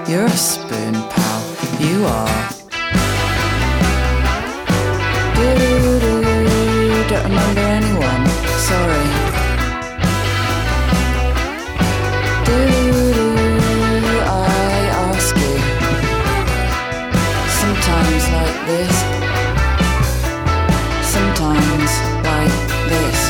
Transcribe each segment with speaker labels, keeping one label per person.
Speaker 1: You're a spoon, pal. You are. Don't remember anyone. Sorry. I ask you. Sometimes like this. Sometimes like this.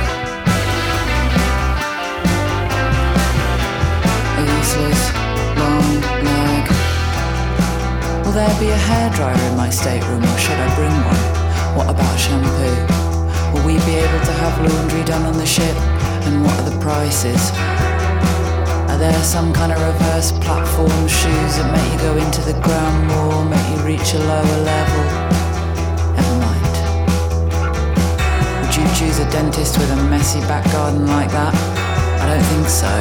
Speaker 1: A useless long leg. Will there be a hairdryer in my stateroom, or should I bring one? What about shampoo? Will we be able to have laundry done on the ship? And what are the prices? Are there some kind of reverse platform shoes that make you go into the ground more, make you reach a lower level? Never mind. Would you choose a dentist with a messy back garden like that? I don't think so.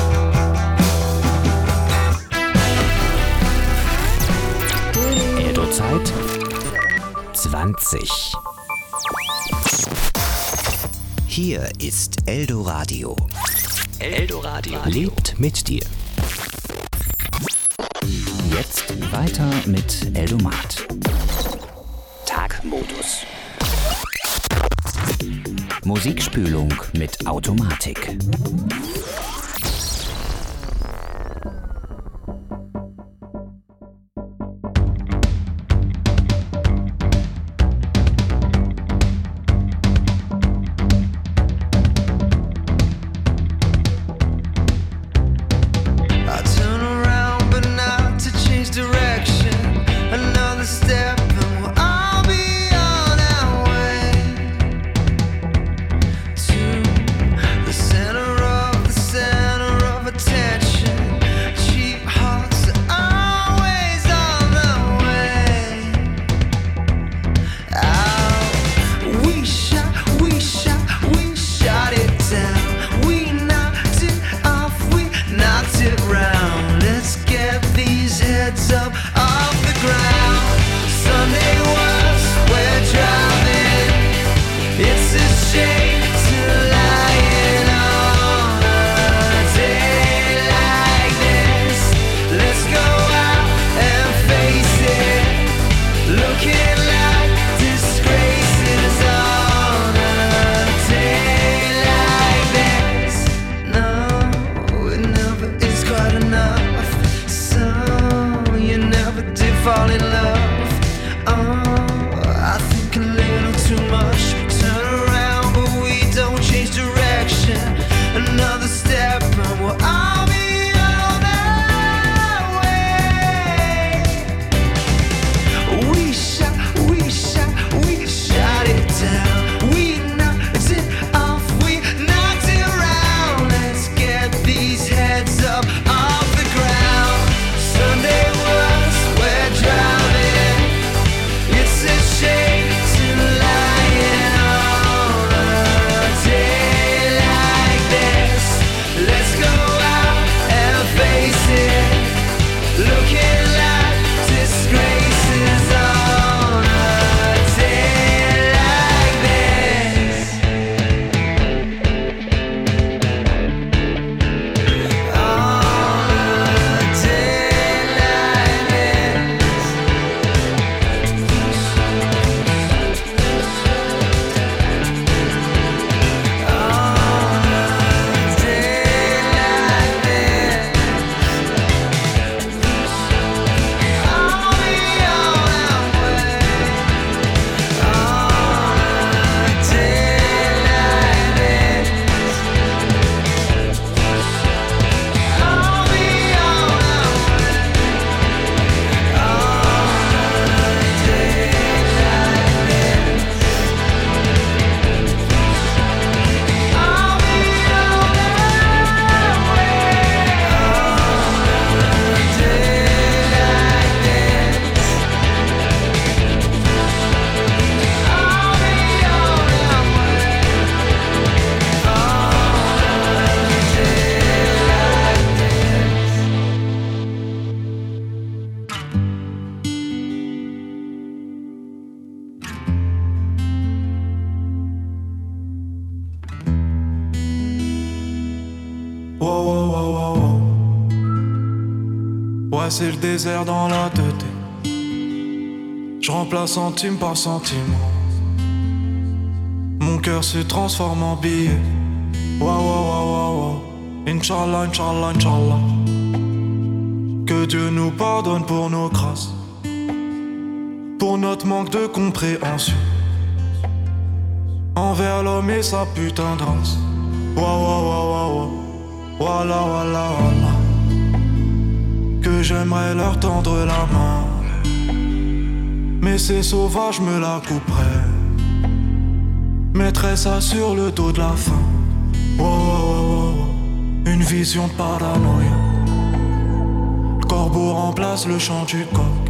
Speaker 2: Eldo-Zeit 20. Hier ist Eldoradio. Eldoradio lebt mit dir. Jetzt weiter mit Eldomat. Tagmodus. Musikspülung mit Automatik.
Speaker 3: Center of the Ouais, c'est le désert dans la tête. Je remplace centime par centime. Mon cœur se transforme en billet. Wow, wow, wow, wow, wow. Inch'Allah, Inch'Allah, Inch'Allah. Que Dieu nous pardonne pour nos grâces, pour notre manque de compréhension envers l'homme et sa putain de race. Wow, wow, wow, wow, wow. Voilà, voilà, voilà. Que j'aimerais leur tendre la main, mais ces sauvages me la couperaient, mettraient ça sur le dos de la faim. Wow, wow, wow, wow. Une vision de paranoïa. Le corbeau remplace le chant du coq.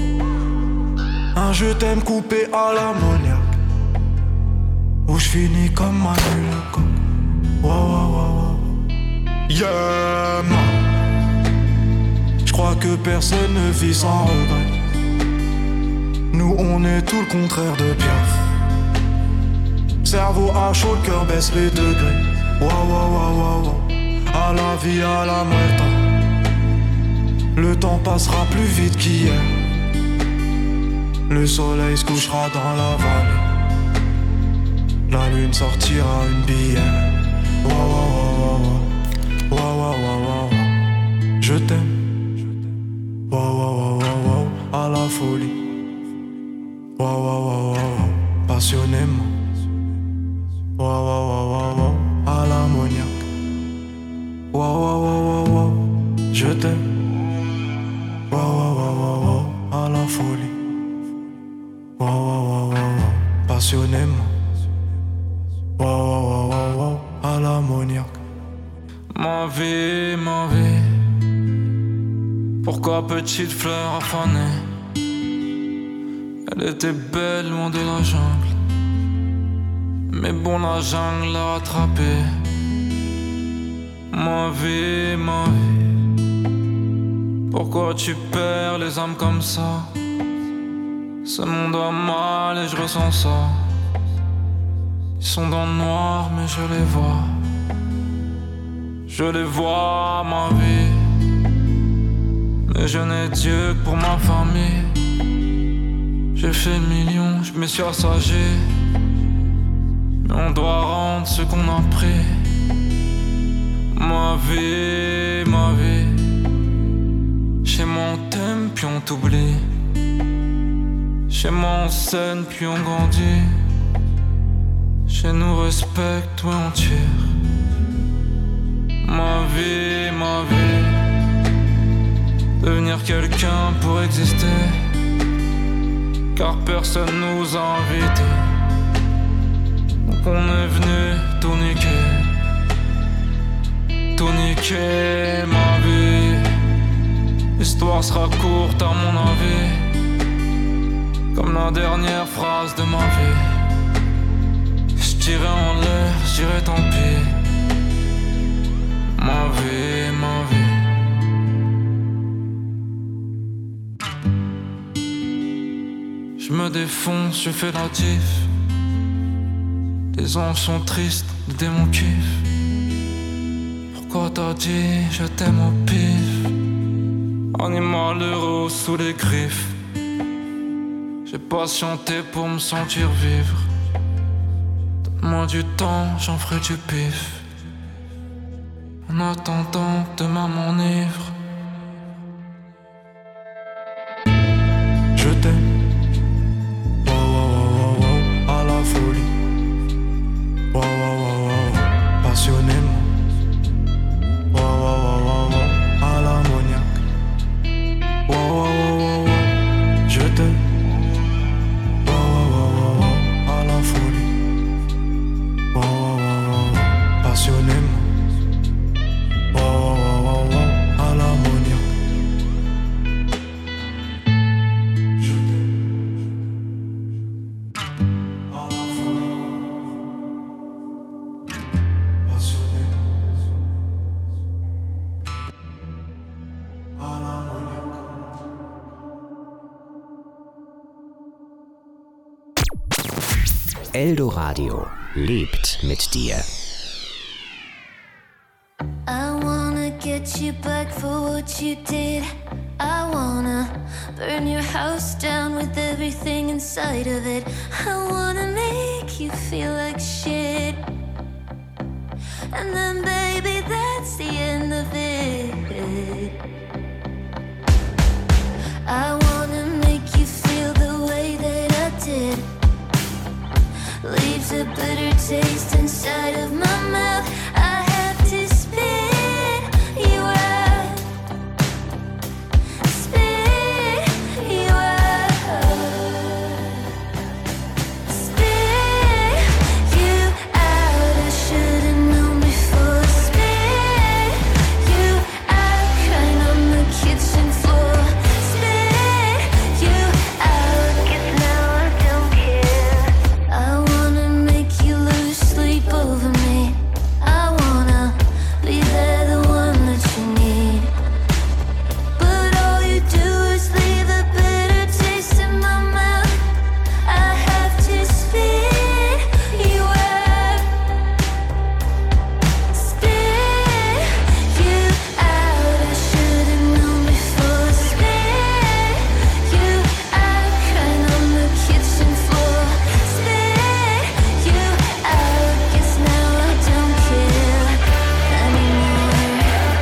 Speaker 3: Un je t'aime coupé à l'ammoniaque, où je finis comme Manu le coq. Wow, wow, wow, wow. Yeah, man. J'crois que personne ne vit sans regret. Nous on est tout le contraire de Piaf. Cerveau à chaud, le cœur baisse les degrés. Wow, wow, wow, wow, wow. À la vie, à la muerta. Le temps passera plus vite qu'hier. Le soleil se couchera dans la vallée. La lune sortira une bière. Wow, wow, wow, wow. Wow, wow, wow, wow. Je t'aime. Wow, wow, wow, wow, wow. À la folie. Wow, wow, wow, wow, wow. Passionnément. Wow, wow, wow, wow, wow. À l'ammoniaque. Wow, wow, wow, wow, wow. Je t'aime. Wow, wow, wow, wow, wow. À la folie. Wow, wow, wow, wow, wow. Passionnément. Wow, wow, wow, wow, wow. À l'ammoniaque.
Speaker 4: Ma vie, pourquoi petite fleur affanée? Elle était belle loin de la jungle, mais bon la jungle l'a rattrapée. Ma vie, pourquoi tu perds les âmes comme ça? Ce monde a mal et je ressens ça. Ils sont dans le noir mais je les vois. Je les vois, ma vie. Mais je n'ai Dieu que pour ma famille. J'ai fait le million, je me suis assagé. Mais on doit rendre ce qu'on a pris. Ma vie. Chez moi on t'aime puis on t'oublie. Chez moi on saigne puis on grandit. Chez nous respecte, ouais on tire. Ma vie. Devenir quelqu'un pour exister, car personne nous a invités. Donc on est venu tout niquer, ma vie. L'histoire sera courte à mon avis, comme la dernière phrase de ma vie. J'tirais en l'air, j'irais tant pis. Ma vie. Je me défonce, je fais la diff. Les anges sont tristes, les démons kiffent. Pourquoi t'as dit je t'aime au pif? Animal heureux sous les griffes. J'ai patienté pour me sentir vivre. Donne-moi du temps, j'en ferai du pif. En attendant que demain m'enivre.
Speaker 3: Je t'aime. Wow, wow, wow, wow, wow. À la folie. Wow, wow, wow, wow. Passionnément. Wow, wow, wow, wow, wow. À l'ammoniaque. Wow, wow, wow, wow, wow. Je t'aime. Wow, wow, wow, wow, wow. À la folie. Wow, wow, wow, wow, wow. Passionnément. Wow, wow, wow, wow, wow. À l'ammoniaque. Je t'aime. À la folie. Passionnément. À l'ammoniaque.
Speaker 2: Eldoradio lebt mit dir.
Speaker 5: I wanna get you back for what you did. I wanna burn your house down with everything inside of it. I wanna make you feel like shit. And then baby, that's the end of it. I wanna make you feel the way that I did. Leaves a bitter taste inside of my mouth. I have to spit you out. Spit you out. Spit you out. I should've known before. Spit you out. Crying on the kitchen floor. Spit you out. 'Cause now I don't care. I wanna make you lose sleep over me. I wanna be there, the one that you need. But all you do is leave a bitter taste in my mouth. I have to spit you out. Spit you out. I should've known before. Spit you out. Crying on the kitchen floor. Spit you out. 'Cause now I don't care anymore.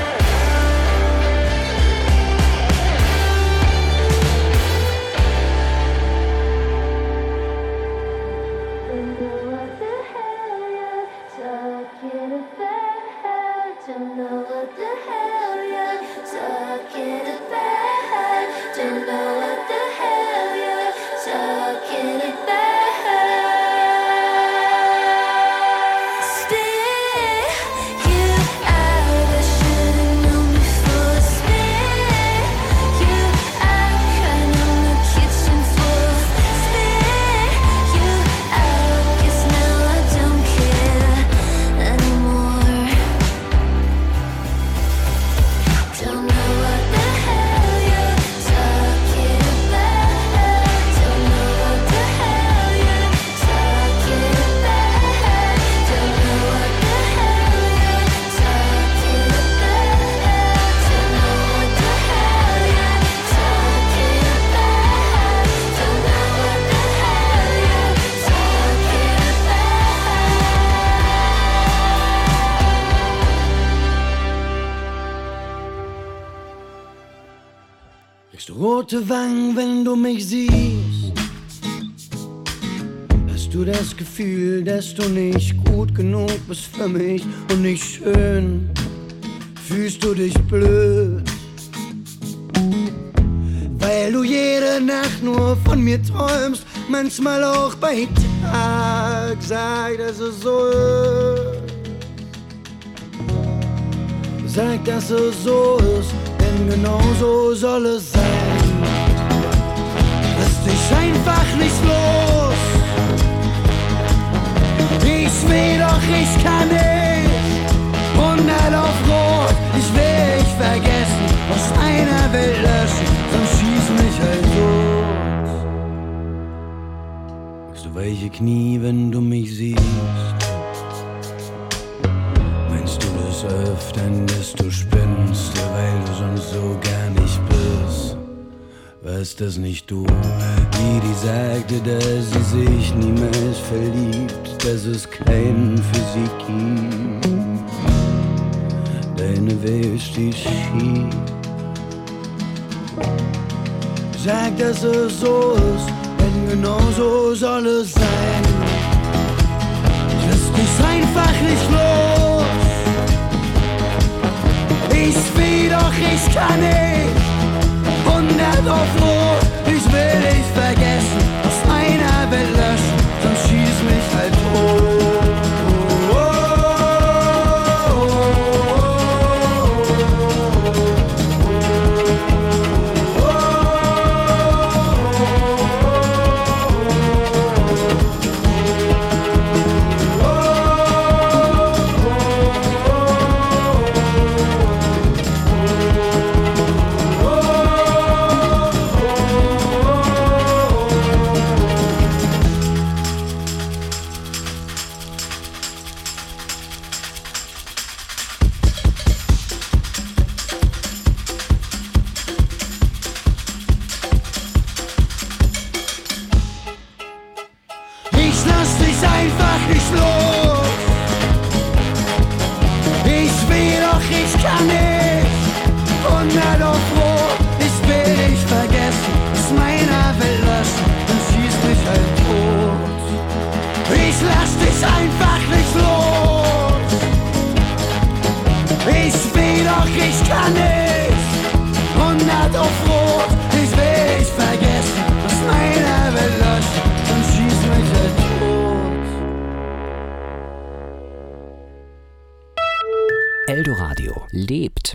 Speaker 5: Don't know what the hell you're talking about. Don't know what the hell you're talking about. Don't know what the hell you're talking about. Spit you out. I should've known before. Spit you out. Crying on the kitchen floor. Spit you out. 'Cause now I don't care anymore. Don't know what the hell you're talking about. Don't know what the hell you're talking about. Don't know what the hell you're talking about. Don't know what the hell you're talking about. Don't know what the hell you're talking
Speaker 6: Kriegst du rote Wangen, wenn du mich siehst? Hast du das Gefühl, dass du nicht gut genug bist für mich und nicht schön? Fühlst du dich blöd? Weil du jede Nacht nur von mir träumst, manchmal auch bei Tag. Sag, dass es so ist. Sag, dass es so ist, denn genau so soll es sein. Lass dich einfach nicht los. Ich will doch, ich kann nicht. 100 auf Rot, ich will dich vergessen. Aus einer Welt löschen, sonst schieß mich halt tot. Kriegst du weiche Knie, wenn du mich siehst? Meinst du das öfter, dass du spinnst, weil du sonst so gar nicht bist? War's das nicht du, die sagte, dass sie sich niemals verliebt, dass es keinen für sie gibt? Deine Welt steht schief. Sag, dass es so ist, denn genau so soll es sein. Lass dich einfach nicht los. Ich will doch, ich kann nicht. 100 auf Rot, ich will dich vergessen. Aus meiner Welt löschen, sonst schieß mich halt tot.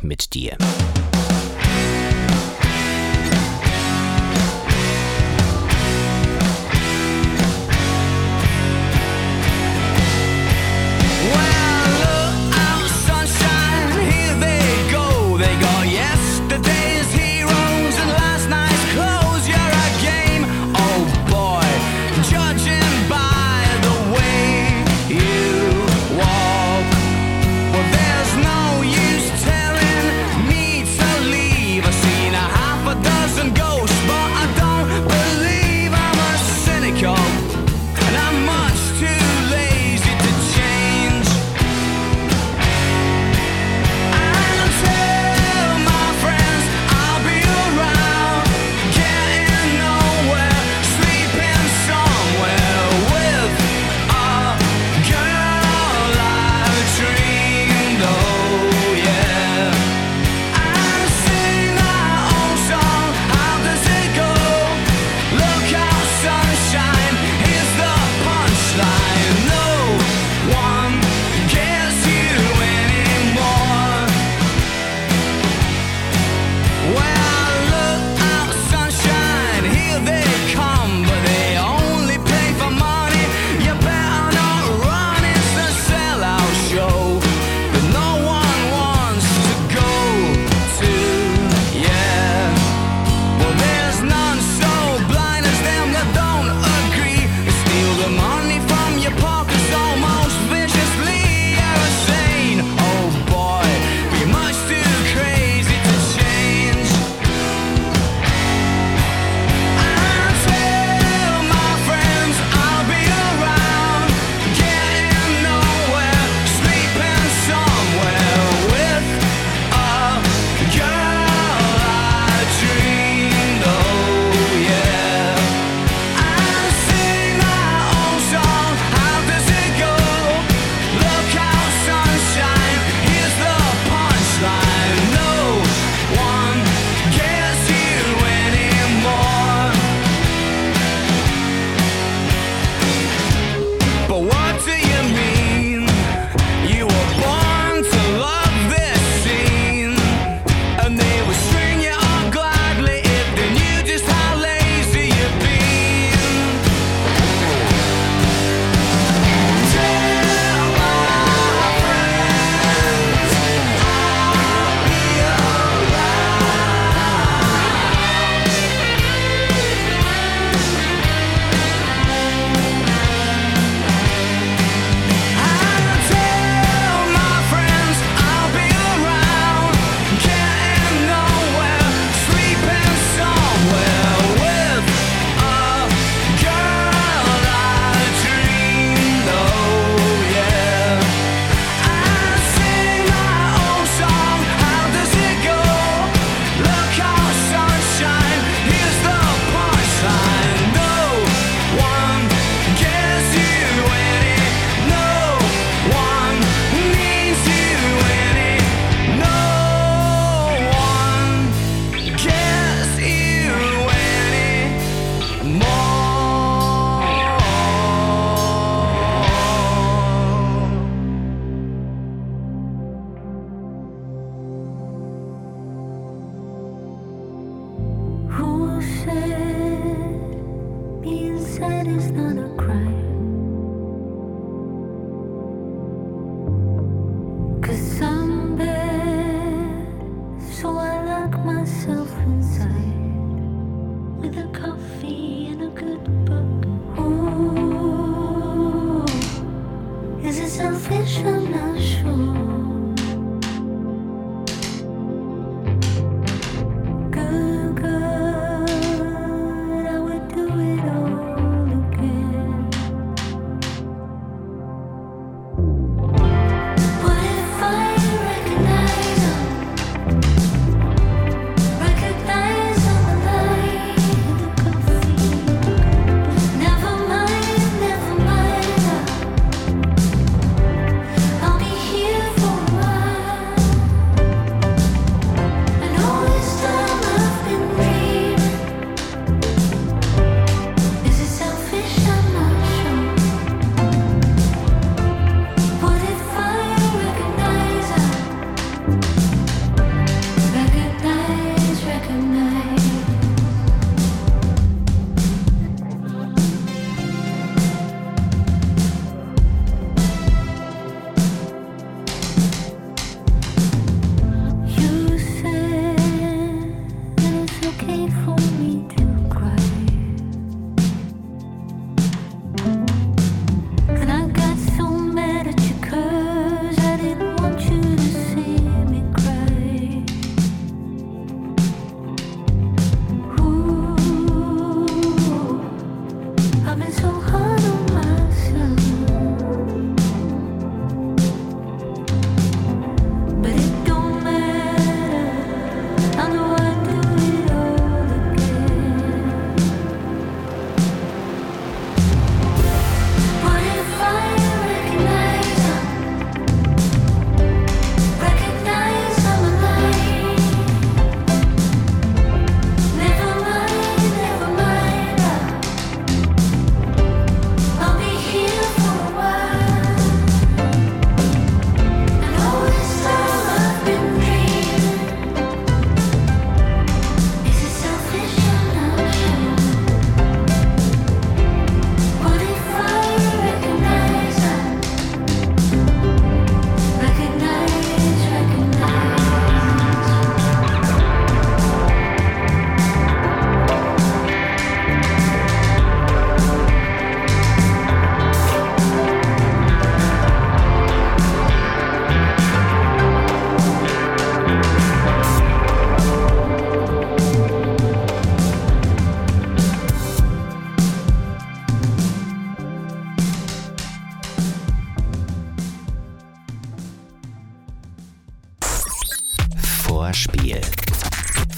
Speaker 2: mit dir.
Speaker 5: Recognize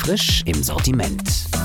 Speaker 2: frisch im Sortiment.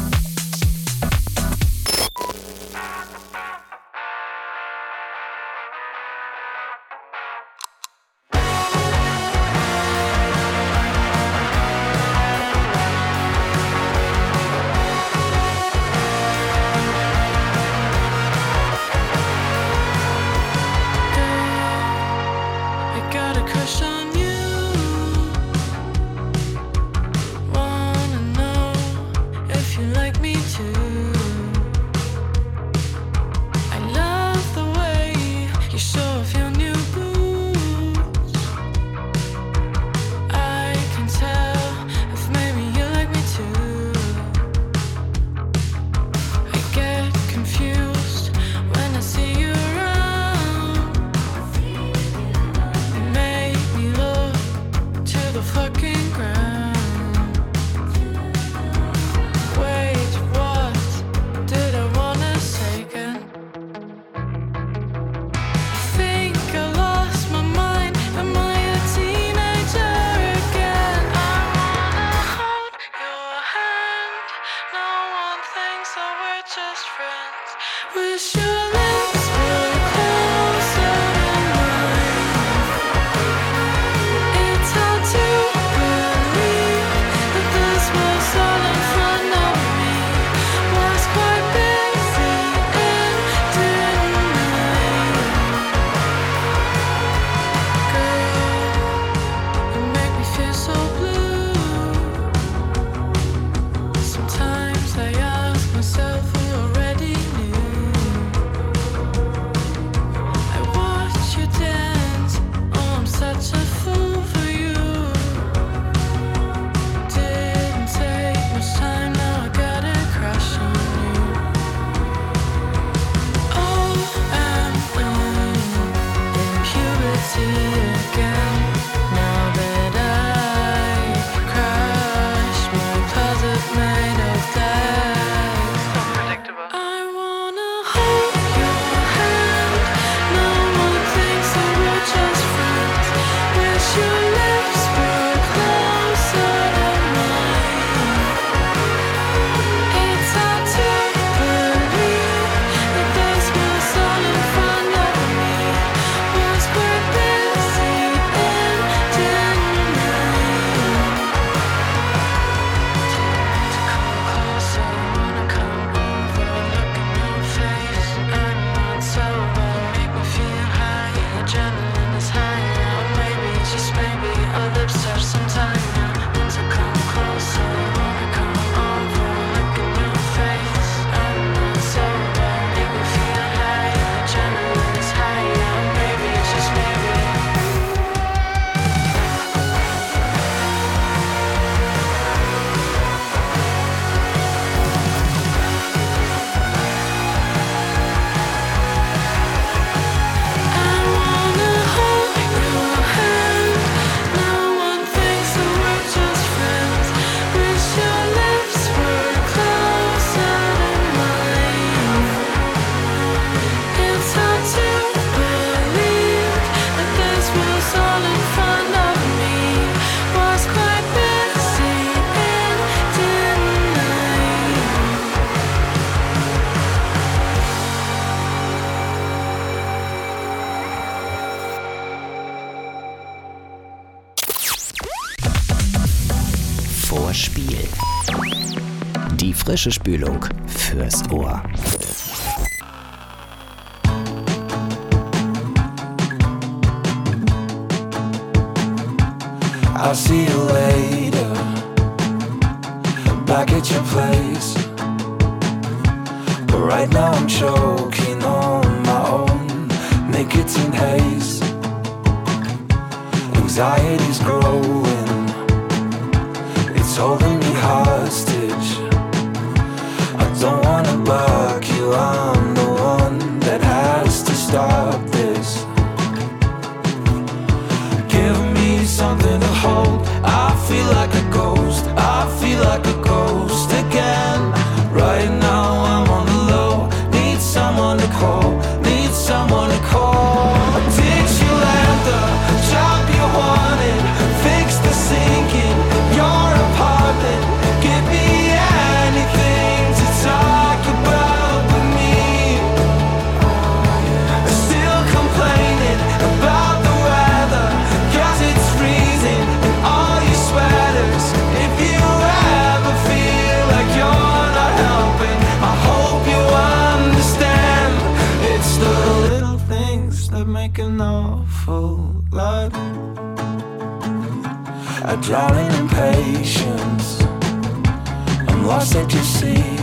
Speaker 2: Vorspiel. Die frische Spülung fürs Ohr.
Speaker 3: I'll see you later, back at your place. But right now I'm choking on my own nicotine haze. Anxiety's growing, it's holding me hostage. I don't wanna block you, I'm the one that has to stop this. Give me something to hold. I feel like a ghost, I feel like a ghost again. Right now I'm on the low, need someone to call, need someone to call. Dixieland, the job you wanted, fix the sink in your apartment. Give me make an awful lot. I drown in impatience, I'm lost at your sea.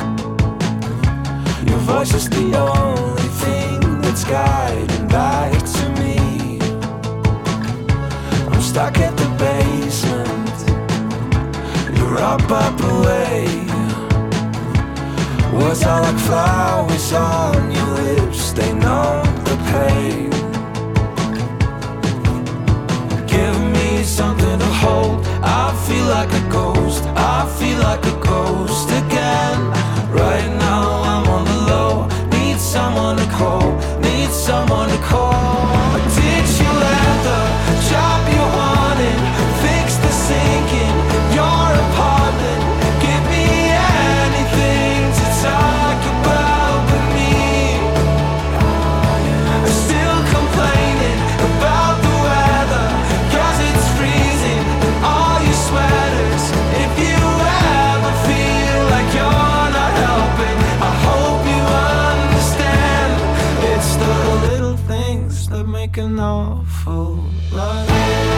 Speaker 3: Your voice is the only thing that's guiding back to me. I'm stuck at the basement, you're up away. Words are like flowers on your lips, they know the pain. Give me something to hold, I feel like a ghost, I feel like a ghost again. Right now I'm on the low, need someone to call, need someone to call. Did you let the job you wanted fix the sink in your apartment? Give me anything to talk about with me. Still complaining about the weather, 'cause it's freezing in all your sweaters. If you ever feel like you're not helping, I hope you understand. It's the little things that make an awful lot.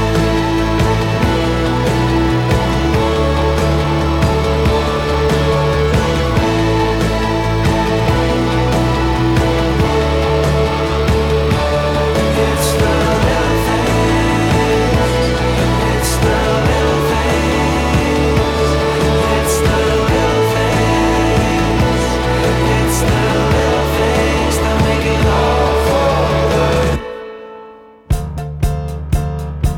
Speaker 3: It's the little things, it's the little things, it's the little things, it's the little things that make it awful.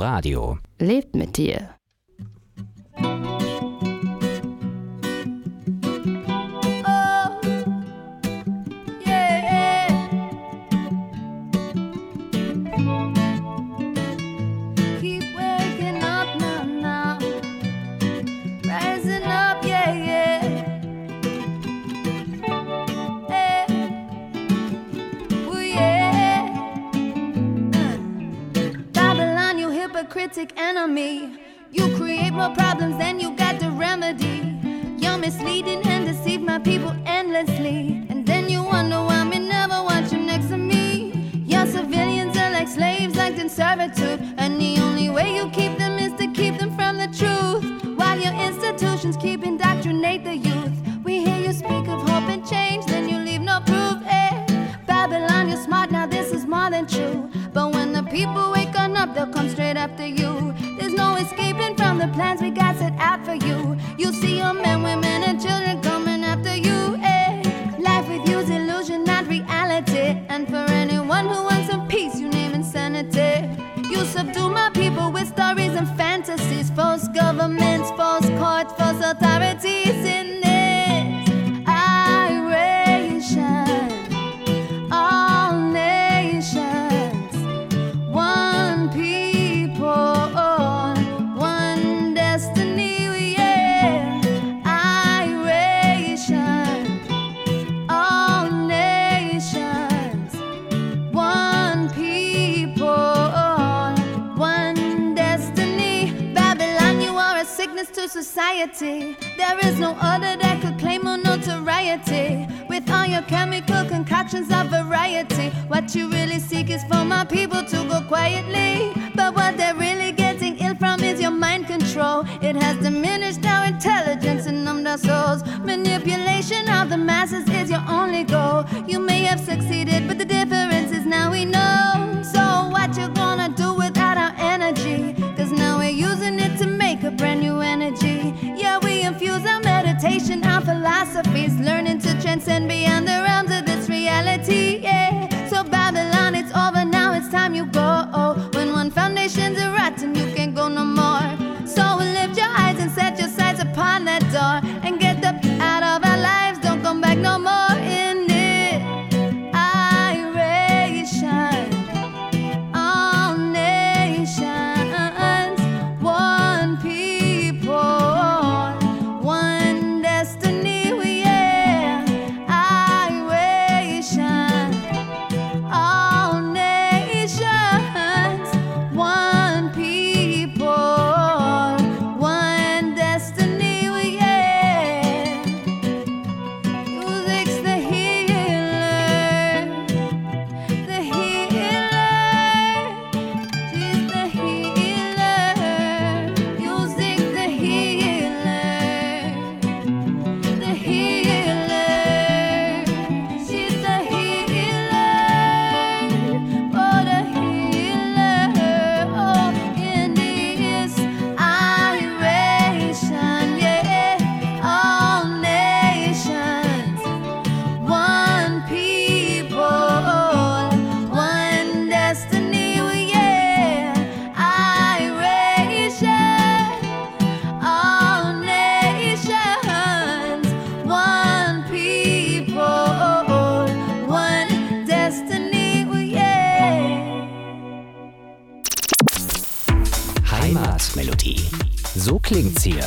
Speaker 2: Radio.
Speaker 7: Lebt mit dir.
Speaker 5: Critic enemy, you create more problems than you got the remedy. You're misleading and deceive my people endlessly, and then you wonder why me never want you next to me. Your civilians are like slaves, locked in servitude, and the only way you keep them is to keep them from the truth, while your institutions keep indoctrinate the youth. We hear you speak of hope and change, then you leave no proof. Babylon, you're smart, now this is more than true. But when the people wake on up, they'll come straight after you. There's no escaping from the plans we got set out for you. You see your men, women, and children coming after you. Life with you's illusion, not reality. And for anyone who wants some peace, you name insanity. You subdue my people with stories and fantasies. False governments, false courts, false authorities in this iration. All nations, one people, one destiny, yeah. Iration, all nations, one people, one destiny. Babylon, you are a sickness to society. There is no other that could claim more notoriety. With all your chemical concoctions of variety, what you really seek is for my people to go quietly. But what they're really getting ill from is your mind control. It has diminished our intelligence and numbed our souls. Manipulation of the masses is your only goal. You may have succeeded, but the difference is now we know. So what you gonna do without our energy? Cause now we're using it to make a brand new energy. Yeah, we infuse our meditation, our philosophies, learning to transcend beyond the realms of this reality, yeah. So Babylon, it's over now, it's time you go. When one foundation's rotten, you can't go no more. So lift your eyes and set your sights upon that door, and get the out of our lives, don't come back no more in it. Iration, all nations, one people, one destiny, yeah. Iration, all nations, one people, one destiny, yeah. Music's the healer, the healer. She's the healer. Music, the healer, the healer. She's the healer, oh the healer. Oh, in this iration, yeah. All nations, one people, one destiny, yeah. Iration, all nations, one people, one destiny, yeah.
Speaker 2: Heimatmelodie. So klingt's hier.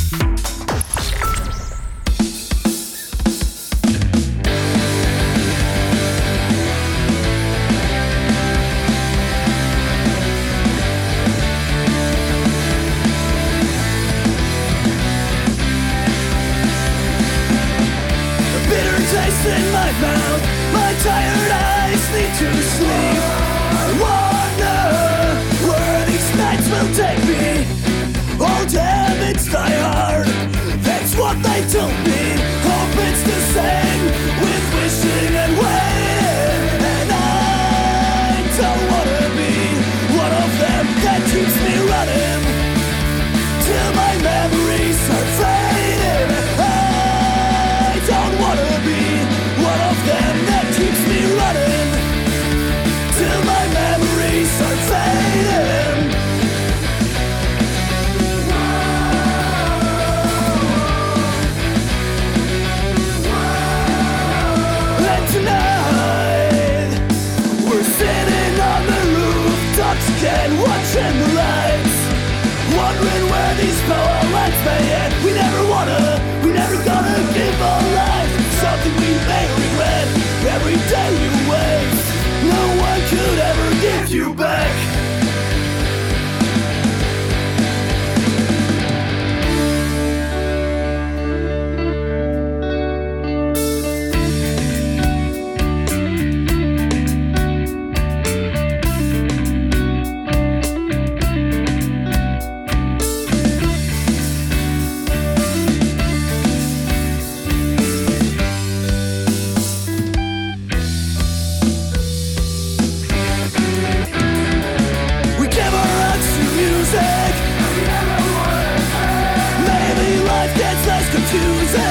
Speaker 6: Bitter taste in my mouth, my tired eyes need to sleep. I wonder where these nights will take me. Oh damn, it's die hard, that's what they told me. Hope it's the same with wishing and waiting. And I don't wanna be one of them that keeps me running till my memories are fading. I don't wanna be one of them that keeps me running till my memories are fading.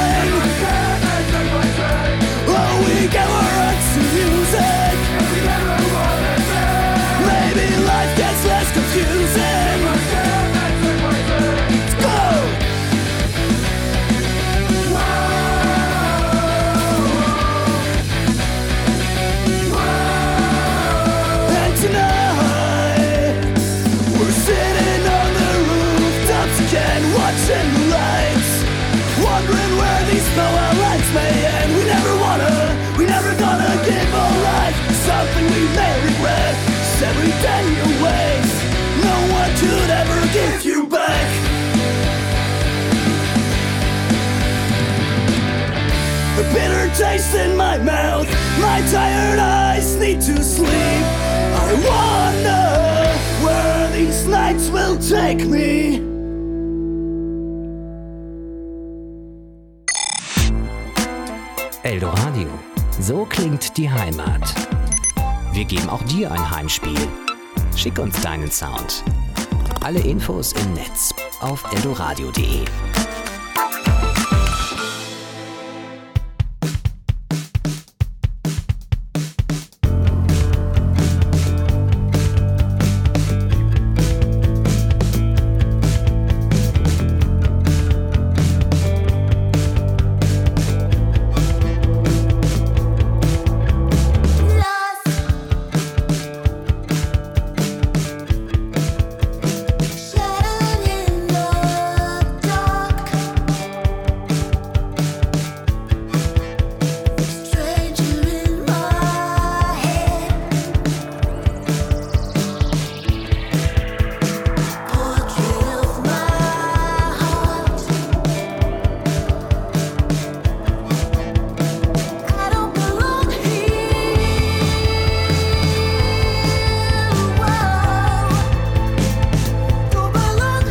Speaker 6: train. Oh, we get our roots to music. Maybe life gets less confusing. Let's go! And tonight we're sitting on the rooftops again, watching the lights, wondering where these power lights may end. We never gonna give our life something we may regret. 'Cause every day you waste, no one could ever give you back. The bitter taste in my mouth, my tired eyes need to sleep. I wonder where these nights will take me.
Speaker 2: Eldoradio. So klingt die Heimat. Wir geben auch dir ein Heimspiel. Schick uns deinen Sound. Alle Infos im Netz auf eldoradio.de.
Speaker 5: Shadowed in the dark. Stranger in my head. Portrait of my heart. I don't belong here. Whoa. Don't belong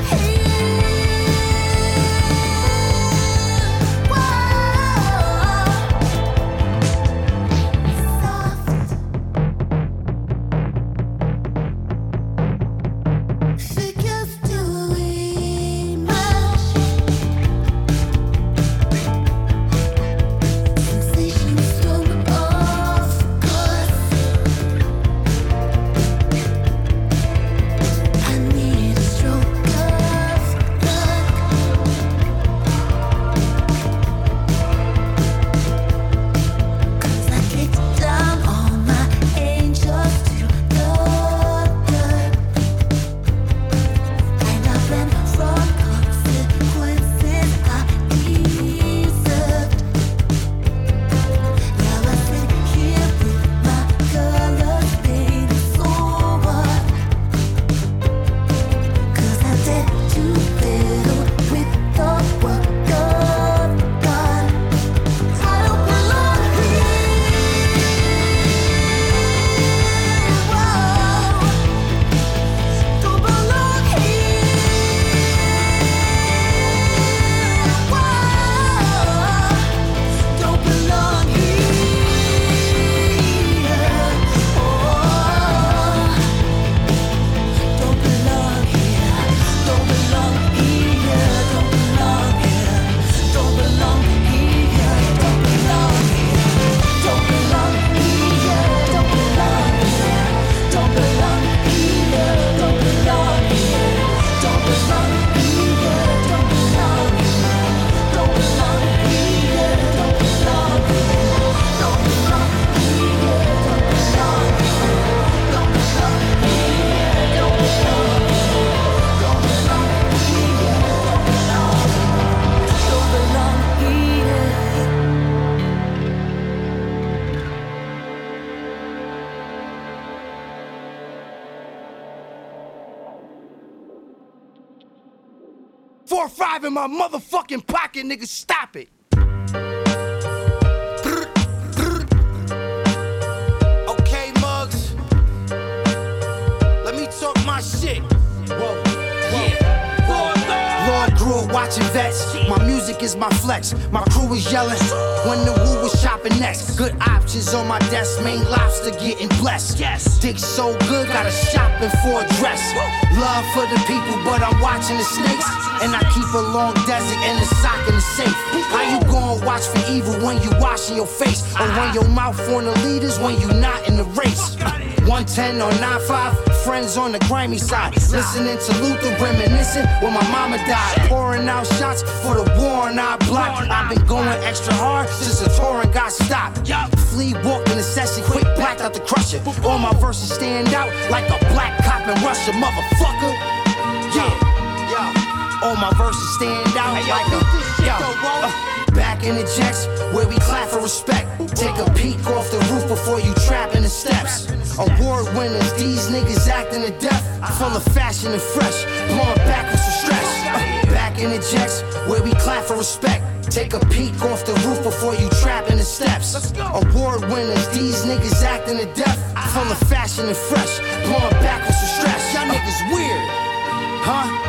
Speaker 5: here. Soft figures doing much. Sensations thrown off course. I need a stroke of luck. 'Cause I kicked down all my angels to the dirt. And I've been from consequences I deserved. Now I sit here with my colors painted so what? 'Cause I did too little with the work of God. I don't belong here. Whoa. Don't belong here. Whoa. Don't belong here. Oh. Don't belong here. Don't belong here. Don't belong here. Don't belong here. Don't belong here. Don't belong here. Don't belong here. Don't belong here. Don't belong here. Don't belong here. Don't belong here. Don't belong here. Don't belong here. Don't belong here. Don't belong here. Don't belong here. Don't belong here. Don't belong here. Don't belong here.
Speaker 7: Four or five in my motherfucking pocket, nigga, stop it. Okay, mugs. Let me talk my shit. Whoa, yeah. Lord Group, watching vets. My music is my flex. My crew is yelling when the woo was shopping next. Good options on my desk. Main lobster getting blessed. Yes. Dick so good, gotta shopping for a dress. Love for the people, but I'm watching the snakes. And I keep a long desert and a sock in the safe. How you gon' watch for evil when you washing your face? Or run your mouth on the leaders when you not in the race? 110 or 95, friends on the grimy side. Listening to Luther, reminiscing when my mama died. Pouring out shots for the war on our block. I've been going extra hard since the touring got stopped. Flea walked in the session, quick blacked out the crusher. All my verses stand out like a black cop in Russia, motherfucker. All my verses stand out like a back in the jets where we clap for respect. Take a peek off the roof before you trap in the steps. Award winners, these niggas acting to death. Full of fashion and fresh, blowing back with some stress. Back in the jets where we clap for respect. Take a peek off the roof before you trap in the steps. Award winners, these niggas acting to death. Full of fashion and fresh, blowing back with some stress. Y'all niggas weird, huh?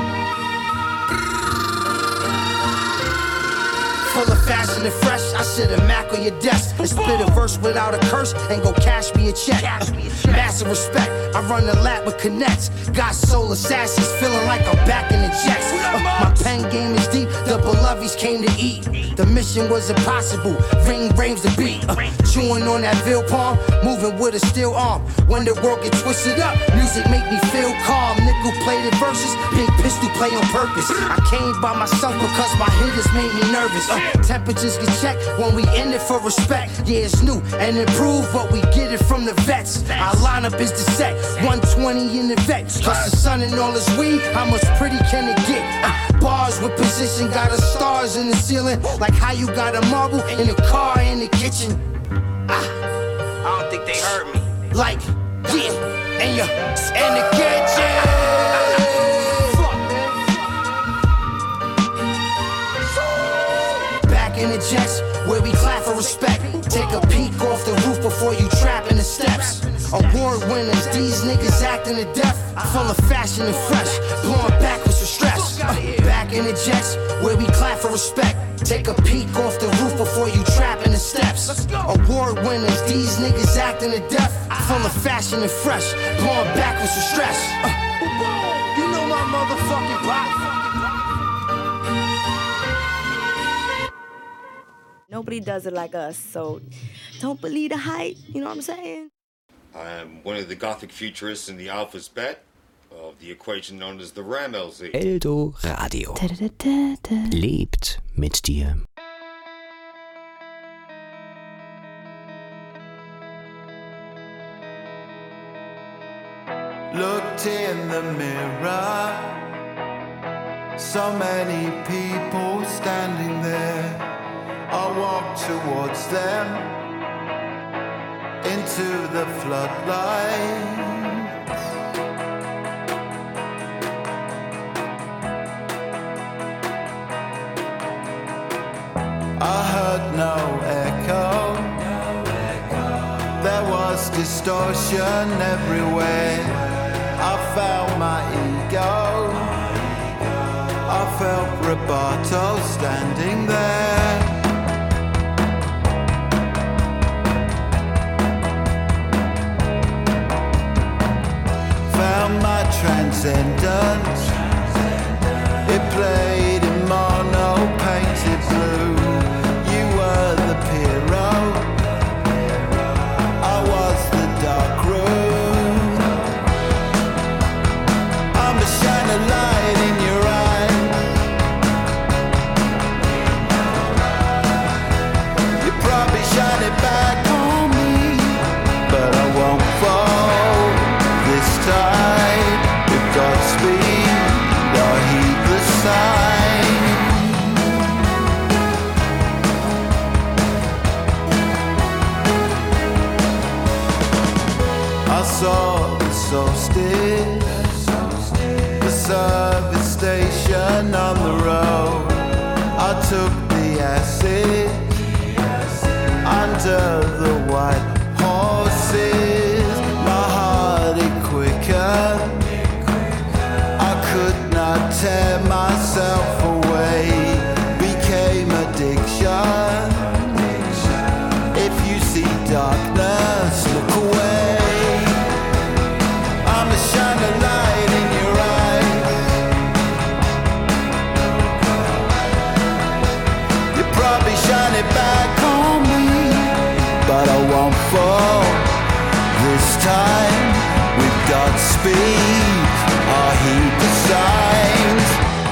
Speaker 7: Full of fashion and fresh, I sit a Mac on your desk and spit a verse without a curse and go cash me a check. Massive respect, I run the lap with connects. Got soul assassins feeling like I'm back in the jets. My pen game is deep, the beloveds came to eat. The mission was impossible, ring raves the beat. Chewing on that veal palm, moving with a steel arm. When the world get twisted up, music make me feel calm. Nickel plated verses, big pistol play on purpose. I came by myself because my hitters made me nervous. Temperatures get checked when we in it for respect. Yeah, it's new and improved, but we get it from the vets. Our lineup is the set, 120 in the vet. Plus the sun and all this weed, how much pretty can it get? Bars with position, got us stars in the ceiling. Like how you got a marble in a car in the kitchen. I don't think they heard me. Like, yeah, and you're in the kitchen. In the jets where we clap for respect. Take a peek off the roof before you trap in the steps. Award winners, these niggas acting to death. Full of fashion and fresh, blowing back with some stress. Back in the jets where we clap for respect. Take a peek off the roof before you trap in the steps. Award winners, these niggas acting to death. Full of fashion and fresh, blowing back with some stress. You know my motherfucking pop.
Speaker 8: Nobody does it like us, so don't believe the hype, you know what I'm saying?
Speaker 9: I am one of the Gothic futurists in the Alpha's bet of the equation known as the RAM LZ.
Speaker 2: Eldo Radio. Lebt mit dir.
Speaker 10: Looked in the mirror, so many people standing there. I walk towards them into the floodlight. I heard no echo. There was distortion everywhere. I felt my ego. I felt Roberto standing there. Found my transcendence. It played in mono, painted blue. You were the hero. I was the dark room. I'm a shining light in your eye. You probably shine it back on me, but I won't fall this time. If Godspeed, I'll heed the sign. I saw the solstice, the service station on the road. I took the acid under the white horses. My heart it quicker. I could not tear myself away. but I won't fall. This time, with Godspeed, I'll heed the signs.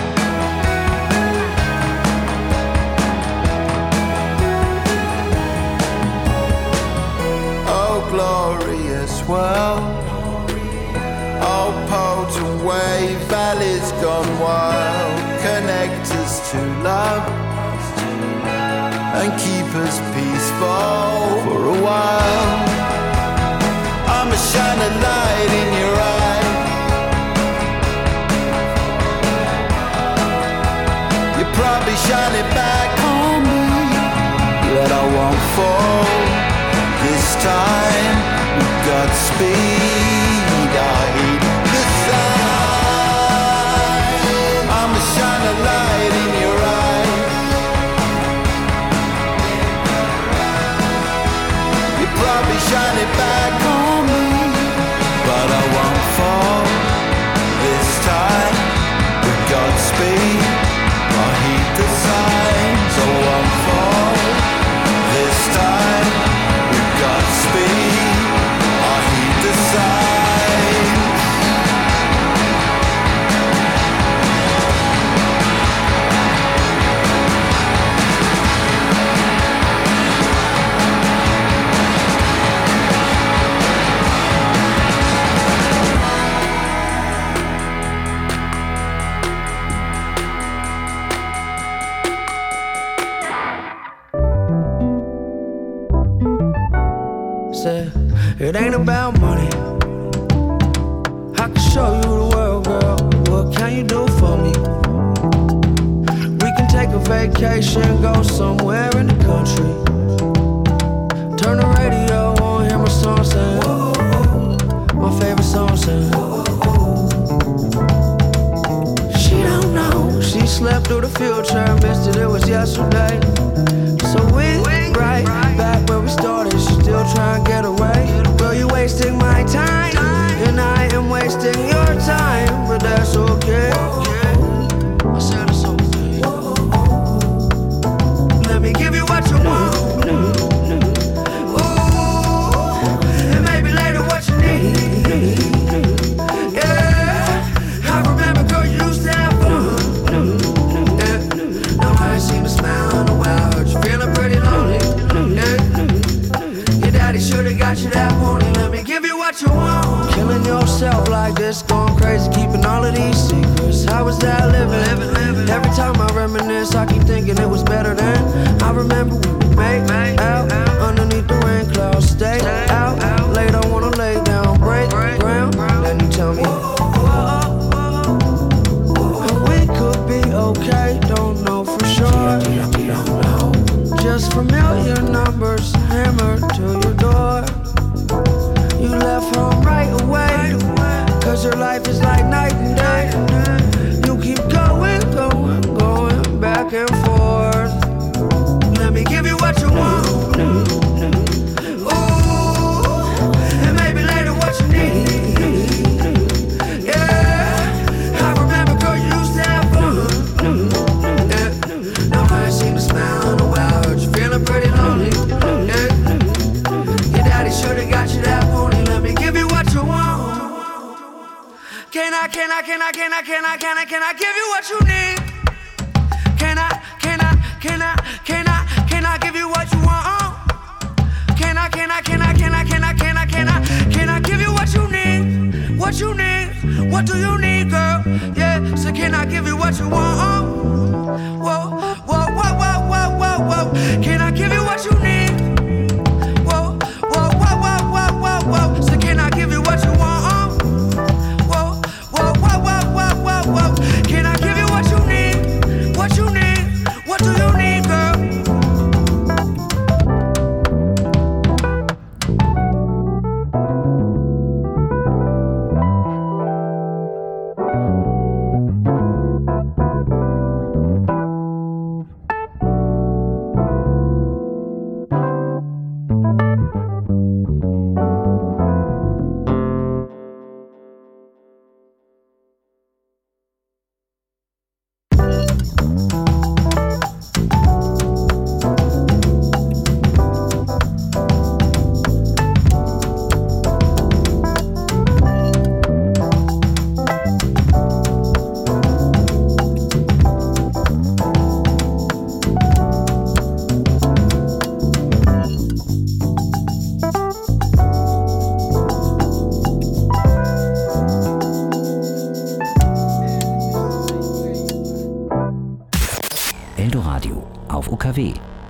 Speaker 10: Oh, glorious world. Oh, potent wave, valleys gone wild. Connect us to love and keep us peaceful for a while. I'ma shine a light in your eye. You probably shine it back on me, but I won't fall. This time, with Godspeed, I heed the sign. I'ma shine a light in your eye. You probably shine it back on me, but I won't fall. This time, with Godspeed, I'll heed the signs. I won't fall. This time, with Godspeed, I'll heed the signs.
Speaker 11: Said, it ain't about money. I can show you the world, girl. What can you do for me? We can take a vacation, go somewhere in the country. Turn the radio on, hear my song saying, my favorite song saying. She don't know, she slept through the future, missed it, it was yesterday. So we right back where we started, she still trying to get away. Girl, you wasting my time, and I am wasting your time, but that's okay. I said it's okay. Let me give you what you want. Ooh, and maybe later what you need. Yeah, I remember, girl, you used to have fun. Yeah, now I ain't seen a smile in a while. Heard you feeling pretty lonely. Yeah, your daddy should've got you that morning. Let me give you what you want. Killing yourself like this, going crazy, keeping all of these secrets. How was that living? Every time I reminisce, I keep thinking it was better then. I remember we would make out underneath the rain clouds. Stay out late, I wanna lay down, break ground. Then you tell me, and we could be okay, don't know for sure. Just familiar numbers hammered to your door. You left home right away, cause your life is like night and day. You keep going back and forth. Let me give you what you want. Ooh, and maybe later what you need. Yeah, I remember, girl, you used to have fun. Yeah, now I ain't seen a smile in a while. Heard you feeling pretty lonely. Yeah, your daddy should've got you that morning. Let me give you what you want. Can I give you what you need? Can I give you what you want? Can I give you what you need? What you need? What do you need, girl? Yeah, so can I give you what you want? Whoa. Can I give you what you need? Whoa. So can I give you what you want? Whoa. Can I give you what you need? What you need? What do you need, girl?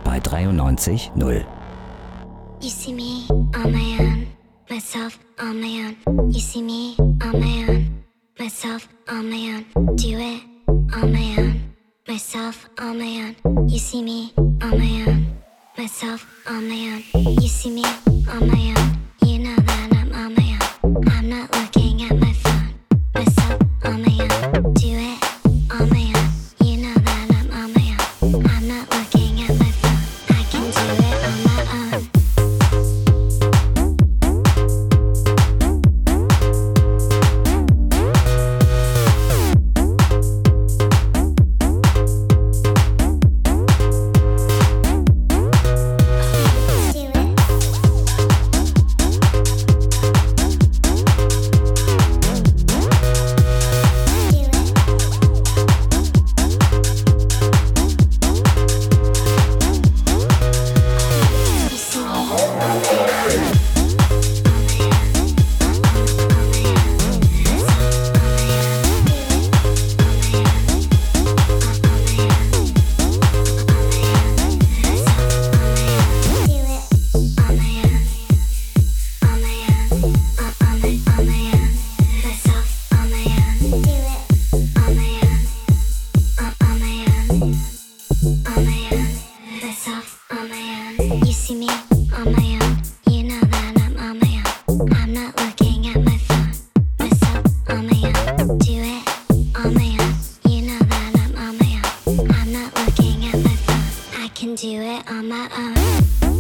Speaker 2: bei 93.0.
Speaker 5: You see me on my own, myself on my own. You see me on my own, myself on my own. Do it on my own, myself on my own. You see me on my own, myself on my own. You see me on my own, you know that I'm on my own. I'm not looking at my phone, myself on my own. Do it on my own, you know that I'm on my own. I'm not looking at my phone, I can do it on my own. Do it on my own.